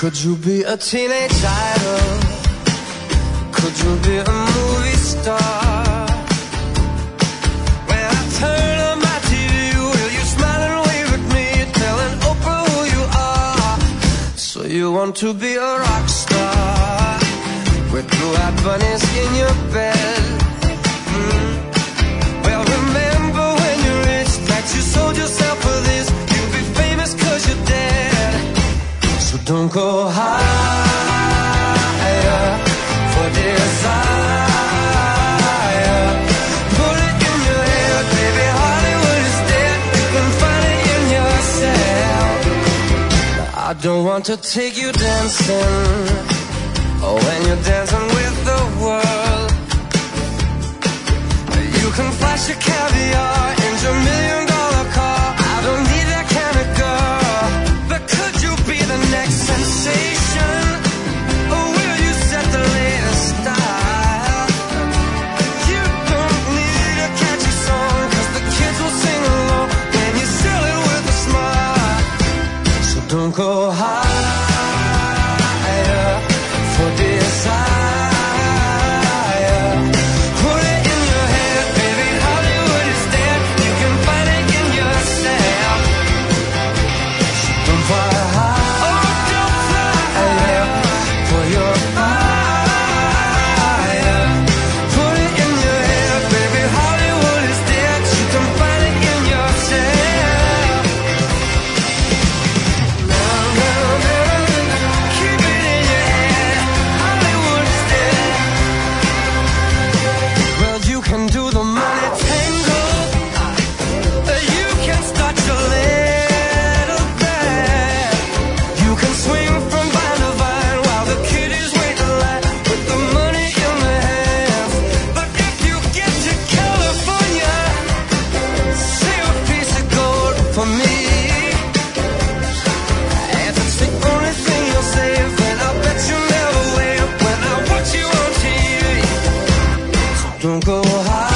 Could you be a teenage idol? Could you be a movie star? When I turn on my TV, will you smile and wave at me, telling Oprah who you are? So you want to be a rock star with blue-eyed bunnies in your bed? Well, remember when you reached that you sold yourself for this. You'll be famous 'cause you're dead. So don't go higher for desire. Put it in your head, baby, Hollywood is dead. You can find it in yourself. Now, I don't want to take you dancing, oh, when you're dancing with the world. You can flash your caviar in your $1,000,000 car. I don't need that kind of girl. But could you be the next sensation? Or will you set the latest style? You don't need a catchy song, 'cause the kids will sing along when you sell it with a smile. So don't go higher for desire. Don't go high.